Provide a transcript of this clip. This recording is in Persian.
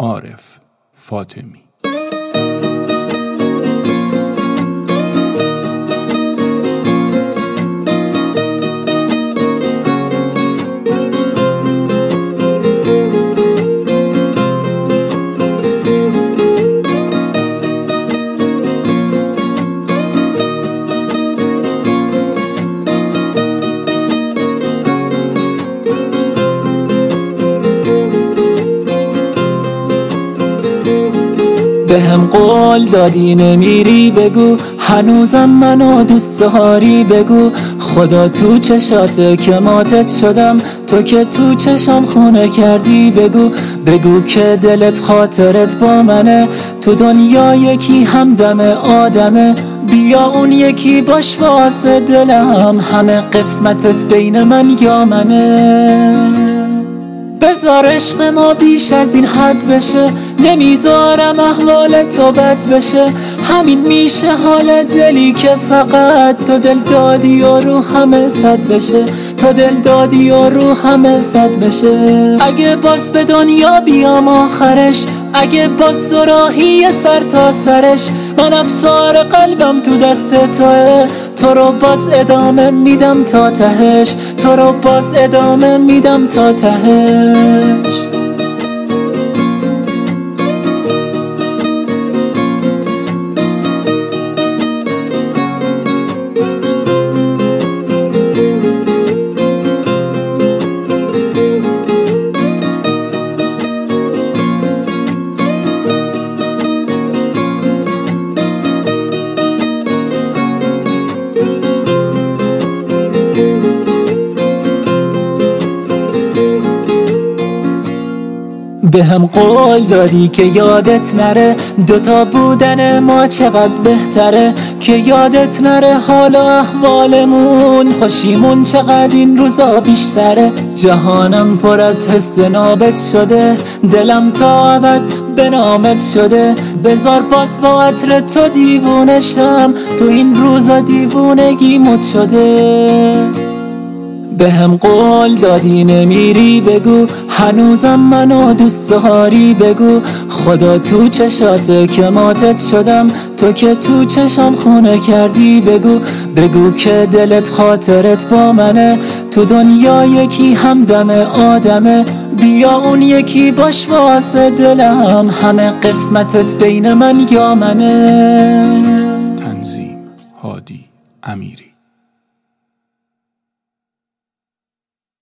عارف فاطمی. بهم قول دادی نمیری بگو، هنوزم منو دوست داری بگو. خدا تو چشاته که ماتت شدم، تو که تو چشم خونه کردی بگو. بگو که دلت خاطرت با منه، تو دنیا یکی همدم آدمه. بیا اون یکی باش واسه دلم، همه قسمتت بین من یا منه. بذار عشق ما بیش از این حد بشه، نمیذارم احوال تو بد بشه. همین میشه حال دلی که فقط تو دل دادی و رو همه صد بشه، تو دل دادی و رو همه صد بشه. اگه باز به دنیا بیام آخرش، اگه باز راهی سر تا سرش، من افسار قلبم تو دست توه. تو رو باز ادامه میدم تا تهش، تو رو باز ادامه میدم تا تهش. بهم قول دادی که یادت نره، دوتا بودن ما چقدر بهتره. که یادت نره حالا احوالمون، خوشیمون چقدر این روزا بیشتره. جهانم پر از حس نابت شده، دلم تا ابد به نامت شده. بذار باز با عطر تو دیوونشم، تو این روزا دیوونگی مد شده. بهم قول دادی نمیری بگو، هنوزم منو دوست داری بگو. خدا تو چشاته که ماتت شدم، تو که تو چشم خونه کردی بگو. بگو که دلت خاطرت با منه، تو دنیا یکی همدم آدمه. بیا اون یکی باش واسه دلم، همه قسمتت بین من یا منه. تنظیم هادی امیری.